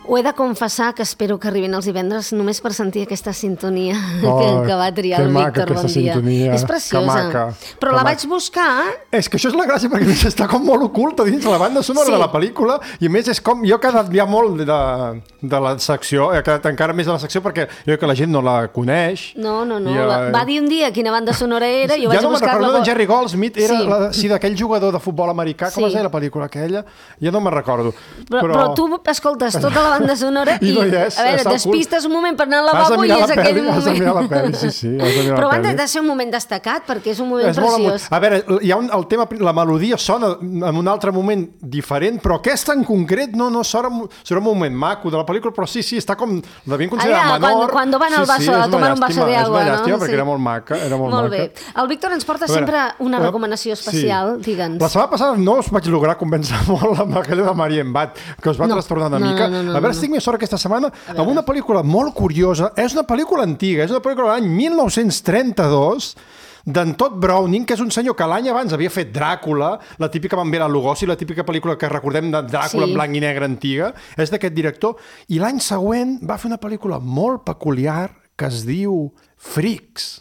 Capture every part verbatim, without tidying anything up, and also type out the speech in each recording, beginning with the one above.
Ho he de confessar que espero que arribin els divendres només per sentir aquesta sintonia oh, que, que va triar el Víctor Bondia. És preciosa. Però la vaig buscar... És que això és la gràcia, perquè està com molt oculta dins la banda sonora sí. de la pel·lícula, i a més és com... Jo he quedat ja molt de, de la secció, he quedat encara més de la secció perquè jo crec que la gent no la coneix. No, no, no. La... Va dir un dia quina banda sonora era i jo ja vaig no buscar... Ja no me'n recordo, la... Jerry Goldsmith era sí. la, sí, d'aquell jugador de futbol americà, com sí. es deia la pel·lícula aquella? Ja no me'n recordo. Però, però... però tu escoltes tota la banda sonora i, I no hi és, a veure, despistes un moment per anar al lavabo i és aquell moment. Has de mirar la pel·li, sí, sí. Però abans de ser un moment destacat, perquè és un moment és preciós. A veure, hi ha un, el tema, la melodia sona en un altre moment diferent, però aquesta en concret no, no sona, serà un moment maco de la pel·lícula, però sí, sí, està com, devien considerar Allà, menor. Quan, quan van al vaso, sí, sí, a tomar un vaso de agua, no? És una llàstima, perquè sí. era molt maca, era molt, molt maca. Bé. El Víctor ens porta sempre una recomanació especial, sí. digue'ns. La setmana passada no us vaig lograr convèncer molt amb aquella de Marienbad, que us va no. trastornar una no, mica. No, no, no, a veure si tinc més sort aquesta setmana amb una pel·lícula molt curiosa. És una pel·lícula antiga, és una pel·lícula de l'any mil nou-cents trenta-dos d'en Todd Browning, que és un senyor que l'any abans havia fet Dràcula, la típica amb Bela Lugosi, la típica pel·lícula que recordem de Dràcula sí. en blanc i negre antiga, és d'aquest director, i l'any següent va fer una pel·lícula molt peculiar que es diu Freaks.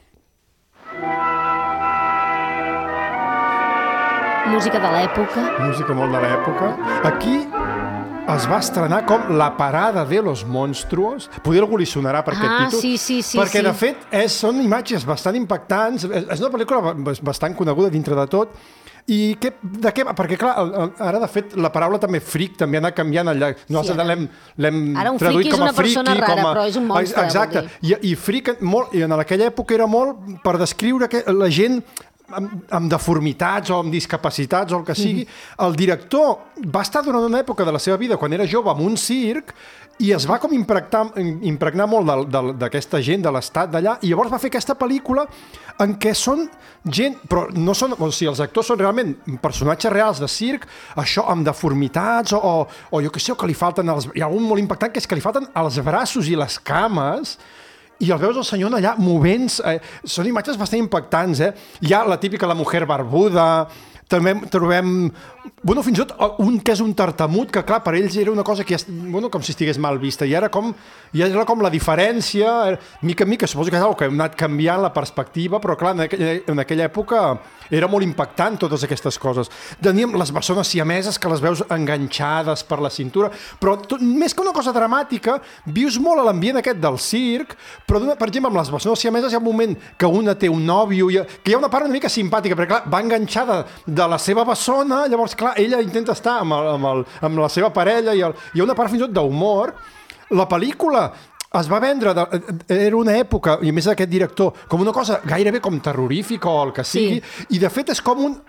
Música de l'època. Música molt de l'època. Aquí es va estrenar com La parada de los monstruos. Potser algú li sonarà per ah, aquest títol. Sí, sí, sí, perquè, sí. de fet, és, són imatges bastant impactants. És una pel·lícula bastant coneguda dintre de tot. I què, de què va? Perquè, clar, ara, de fet, la paraula també freak també ha anat canviant allà. Nosaltres sí, l'hem, l'hem traduït com a friki. Ara un friki és una persona rara, a... però és un monstre. Exacte. I, i freak, molt, i en aquella època era molt per descriure que la gent... Amb, amb deformitats o amb discapacitats o el que sigui, mm-hmm. el director va estar durant una època de la seva vida, quan era jove, en un circ, i es va com impregnar, impregnar molt d'aquesta gent, de l'estat d'allà, i llavors va fer aquesta pel·lícula en què són gent, però no són, o sigui, els actors són realment personatges reals de circ, això amb deformitats, o, o, o jo què sé, o que li falten els... Hi ha un molt impactant que és que li falten els braços i les cames, i el veus el senyor allà movent-se. Eh, són imatges bastant impactants, eh? Hi ha la típica la mujer barbuda, també trobem... Bueno, fins i tot un que és un tartamut, que clar, per ells era una cosa que ja, bueno, com si estigués mal vista, i ara com, ja era com la diferència, mica en mica, suposo que és que hem anat canviant la perspectiva, però clar, en aquella, en aquella època era molt impactant totes aquestes coses. Teníem les bessones siameses que les veus enganxades per la cintura, però tot, més que una cosa dramàtica, vius molt a l'ambient aquest del circ, però per exemple, amb les bessones siameses hi ha un moment que una té un nòvio, que hi ha una part una mica simpàtica, perquè clar, va enganxada de la seva bessona, llavors clar, ella intenta estar amb, el, amb, el, amb la seva parella, i el, hi ha una part fins i tot d'humor. La pel·lícula es va vendre, de, era una època, i a més d'aquest director, com una cosa gairebé com terrorífica o el que sigui, sí. I de fet és com un...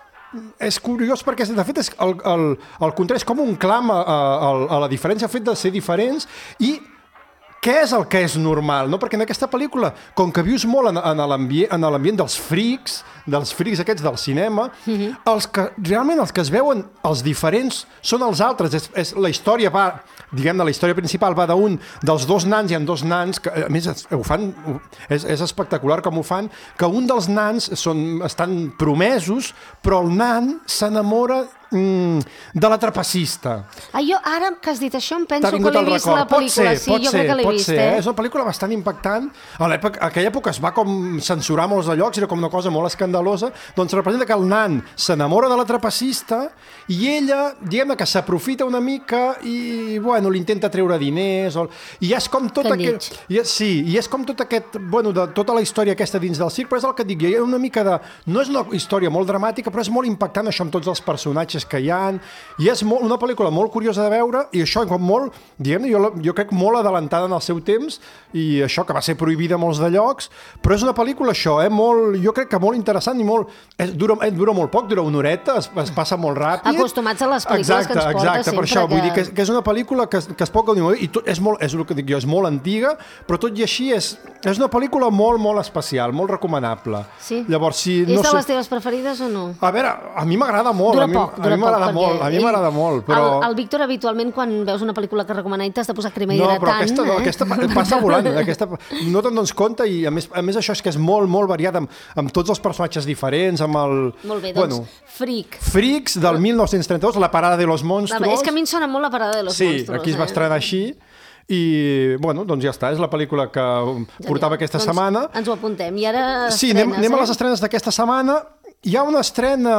És curiós perquè, de fet, és el, el, el contrari és com un clam a, a, a la diferència, el fet de ser diferents, i què és el que és normal, no? Perquè en aquesta pel·lícula, com que vius molt en, en l'ambient dels freaks, dels freaks aquests del cinema, mm-hmm. els que, realment els que es veuen, els diferents, són els altres. És, és, la història va, diguem-ne, la història principal va d'un dels dos nans, hi ha dos nans, que a més ho fan, és, és espectacular com ho fan, que un dels nans són, estan promesos, però el nan s'enamora mm, de la trapecista. Ah, jo ara que has dit això em penso que l'he vist la pel·lícula. Pot ser, sí, pot jo ser, crec que l'he pot vist, ser, eh? És una pel·lícula bastant impactant. A, a aquella època es va com censurar molts de llocs, era com una cosa molt escandalosa, doncs representa que el nan s'enamora de la trapecista i ella, diguem-ne que s'aprofita una mica i, bueno, li intenta treure diners, o... i és com tot que aquest... I és, sí, i és com tot aquest, bueno, de tota la història aquesta dins del circ, però és el que et dic, hi ha una mica de... No és una història molt dramàtica, però és molt impactant això amb tots els personatges que hi ha, i és molt, una pel·lícula molt curiosa de veure, i això com molt, diguem-ne, jo, jo crec molt adelantada en el seu temps, i això que va ser prohibida a molts de llocs, però és una pel·lícula això, eh, molt, jo crec que molt interessant i molt, és, dura, eh, dura molt poc, dura una horeta, es, es passa molt ràpid. Acostumats a les pel·lícules exacte, que ens porta exacte, sempre. Per això, que... vull dir que és, que és una pel·lícula que, que es pot gaudir molt, i tot, és, molt, és el que dic jo, és molt antiga, però tot i així és, és una pel·lícula molt, molt especial, molt recomanable. Sí? Llavors, si, és no de sé... les teves preferides o no? A veure, a mi m'agrada molt. Dura a mi, poc, mi m'agrada molt, a mi m'agrada molt, però... El, el Víctor, habitualment, quan veus una pel·lícula que recomana ell, t'has de posar crema no, hidratant. No, però aquesta, no, aquesta passa volant. Aquesta, no te'n dones compte i, a més, a més, això és que és molt, molt variat amb, amb tots els personatges diferents, amb el... Molt bé, doncs, bueno, Freak. Freaks, del mil nou-cents trenta-dos, La parada de los monstruos. És que a mi em sona molt La parada de los sí, monstruos. Sí, aquí es va estrenar així. I, bueno, doncs ja està, és la pel·lícula que portava aquesta doncs setmana. Ens ho apuntem. I ara sí, estrenes, anem, anem eh? a les estrenes d'aquesta setmana. Hi ha una estrena...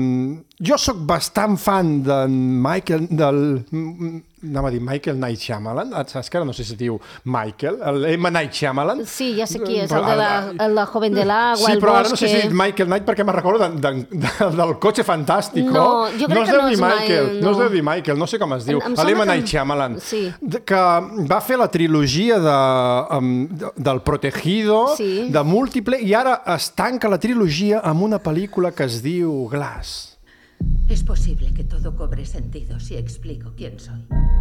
Jo sóc bastant fan d'en Michael... del... Anem a dir Michael Night Shyamalan. Saps que ara no sé si es diu Michael? El M. Night Shyamalan. Sí, ja sé qui és, el de la, la Joven de l'Agua, sí, el però bosque... ara no sé si dic Michael Night perquè me'n recordo de, de, de, del Cotxe Fantàstico. No, jo crec no que no és Michael, mai... No es deu dir Michael, no sé com es diu. L'M. Night Shyamalan. Sí. Que va fer la trilogia de, um, de, del Protegido, sí. de Múltiple, i ara es tanca la trilogia amb una pel·lícula que es diu Glass. Es posible que todo cobre sentido si explico quién soy.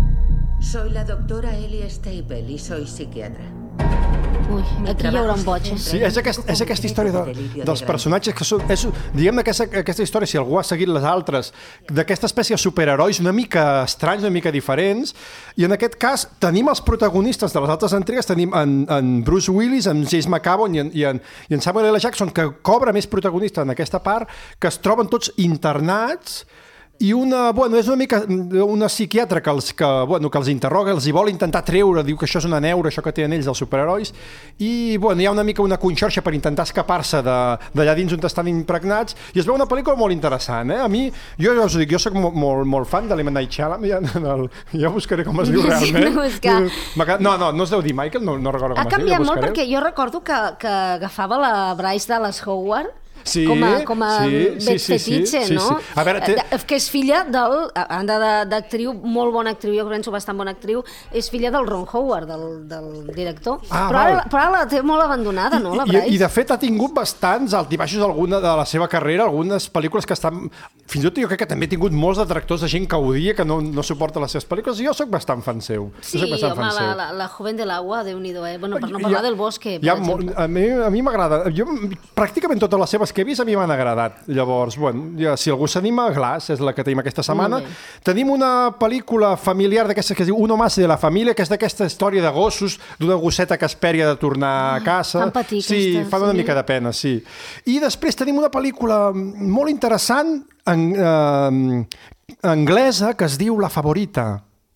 Soy la doctora Ellie Staple y soy psiquiatra. Ui, aquí hi haurà un boig. Sí, és, aquest, és aquesta història de, dels personatges que són... És, diguem aquesta, aquesta història, si algú ha seguit les altres, d'aquesta espècie de superherois una mica estranys, una mica diferents, i en aquest cas tenim els protagonistes de les altres entregues, tenim en, en Bruce Willis, en James McAvoy i en, i, en, i en Samuel L. Jackson, que cobra més protagonista en aquesta part, que es troben tots internats, i una, bueno, és una mica una psiquiatra que els, que, bueno, que els interroga, els hi vol intentar treure, diu que això és una neura, això que tenen ells, els superherois, i bueno, hi ha una mica una conxorxa per intentar escapar-se d'allà dins on estan impregnats, i es veu una pel·lícula molt interessant, eh? A mi, jo ja us ho dic, jo soc molt, molt, molt fan de l'M. Night Shyamalan, ja, ja buscaré com es diu realment. Sí, que... No, no, no es deu dir Michael, no, no recordo com ha es diu. Ha canviat molt perquè jo recordo que, que agafava la Bryce Dallas Howard sí, com a, com a sí, vet sí, sí, fetitxe, sí, no? Sí, sí. A veure, té... Que és filla del, a banda d'actriu, molt bona actriu, jo penso bastant bona actriu, és filla del Ron Howard, del, del director. Ah, però, ara, però ara la té molt abandonada, no, la Bryce? I, I de fet ha tingut bastants altibaixos alguna de la seva carrera, algunes pel·lícules que estan... Fins i tot jo crec que també ha tingut molts detractors de gent que odia, que no, no suporta les seves pel·lícules, i jo sóc bastant fan seu. Sí, home, la, la, la Joven de l'Agua, Déu-n'hi-do, eh? Bueno, per no parlar ha, del Bosque, per exemple. A mi, a mi m'agrada. Jo, pràcticament totes les seves que he vist a mi m'han agradat. Llavors, bueno, ja, si algú s'anima, Glass és la que tenim aquesta setmana. Tenim una pel·lícula familiar d'aquestes que es diu Uno más de la família, que és d'aquesta història de gossos, d'una gosseta que espera de tornar a casa. Fan patir, sí, aquesta, fan una sí. mica de pena, sí. I després tenim una pel·lícula molt interessant en, eh, anglesa que es diu La Favorita.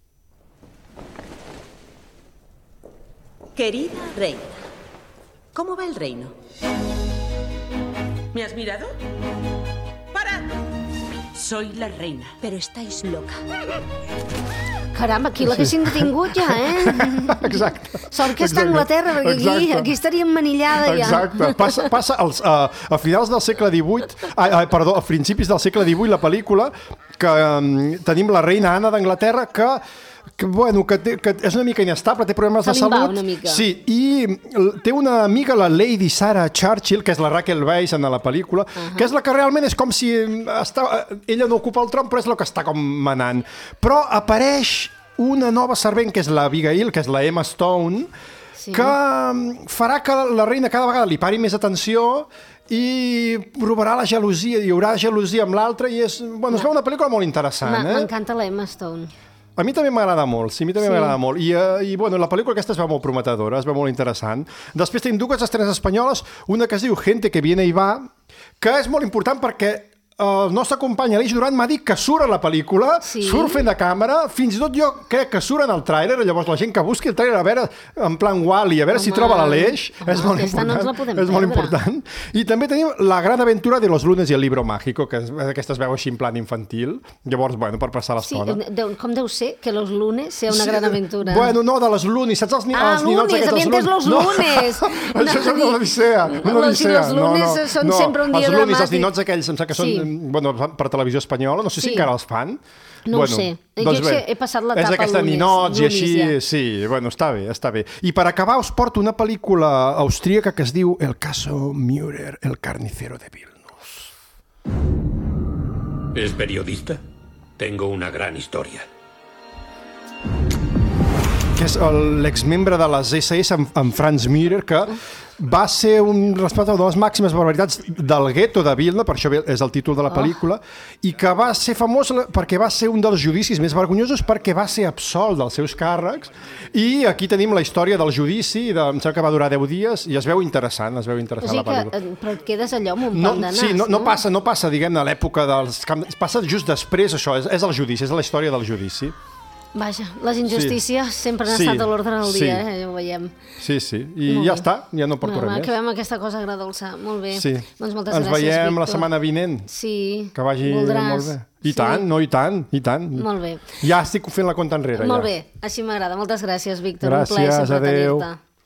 Querida reina, ¿cómo va el reino? ¿Me has mirado? ¡Para! Soy la reina. Pero estáis loca. Caramba, aquí l'haguessin detingut ja, eh? Exacte. Sort que està a Anglaterra, perquè aquí, aquí estaríem manillada ja. Exacte. Passa, passa als, uh, a finals del segle divuit, ah, perdó, a principis del segle divuit, la pel·lícula, que um, tenim la reina Anna d'Anglaterra, que que, bueno, que, té, que és una mica inestable, té problemes de salut. Una mica. Sí, i té una amiga, la Lady Sarah Churchill, que és la Raquel Weisz en la pel·lícula, uh-huh. que és la que realment és com si està, ella no ocupa el tron, però és la que està com manant. Però apareix una nova servent, que és la Abigail, que és la Emma Stone, sí. que farà que la reina cada vegada li pari més atenció i provarà la gelosia, hi haurà gelosia amb l'altra, i és, bueno, es veu una pel·lícula molt interessant. Eh? M'encanta la Emma Stone. A mi també m'agrada molt, sí, a mi també sí. m'agrada molt. I, uh, i bueno, la pel·lícula aquesta es veu molt prometedora, es veu molt interessant. Després tenim dues estrenes espanyoles, una que es diu Gente que viene y va, que és molt important perquè el nostre company Aleix Duran m'ha dit que surt a la pel·lícula, sí. surt fent de càmera, fins i tot jo crec que surt en el tràiler, llavors la gent que busqui el tràiler a veure, en plan Wall-E, a veure home, si troba l'Aleix, és molt important. No és perdre. molt important. I també tenim La gran aventura de los lunes i el libro mágico, que aquesta es veu així en plan infantil, llavors, bueno, per passar l'estona. Sí, deu, com deu ser que los lunes sea una sí, gran aventura? Bueno, no, de les lunes, saps els, ah, els ninots aquests? Ah, lunes, havia entès los lunes. No. Això és una odissea, una odissea. Els lunes no, no, són no, sempre un dia els dramàtic. Els lunes, els ninots aquells, em sembla que són, sí. bueno, per televisió espanyola, no sé si sí. encara els fan. No bueno, ho sé, doncs jo bé, he passat l'etapa és aquesta lunes, ninots i així, ja. sí, bueno, està bé, està bé. I per acabar us porto una pel·lícula austríaca que es diu El caso Müller, el carnicero de Vilnius. ¿Es periodista? Tengo una gran historia. Que és l'exmembre de les esse esse, en, en Franz Müller, que va ser un responsable de les màximes barbaritats del gueto de Vilna, per això és el títol de la pel·lícula, oh. i que va ser famós perquè va ser un dels judicis més vergonyosos perquè va ser absolt dels seus càrrecs, i aquí tenim la història del judici, de, em sembla que va durar deu dies, i es veu interessant, es veu interessant o sigui la pel·lícula. Que, però et quedes allò amb un no, pal de nas, sí, no, no? No passa, no passa diguem-ne, a l'època dels... Passa just després, això, és, és el judici, és la història del judici. Vaja, les injustícies sí. sempre han sí. estat a l'ordre del dia, sí. eh? Ja ho veiem. Sí, sí, i molt ja bé. Està, ja no porto res més. Acabem aquesta cosa agradolça, molt bé. Sí. Doncs moltes Ens gràcies, veiem Víctor. La setmana vinent. Sí, que vagi voldràs. Molt bé. I sí. tant, no, i tant, i tant. Molt bé. Ja estic fent la compta enrere. Molt ja. bé, així m'agrada. Moltes gràcies, Víctor. Gràcies, un plaer sempre adeu. tenir-te.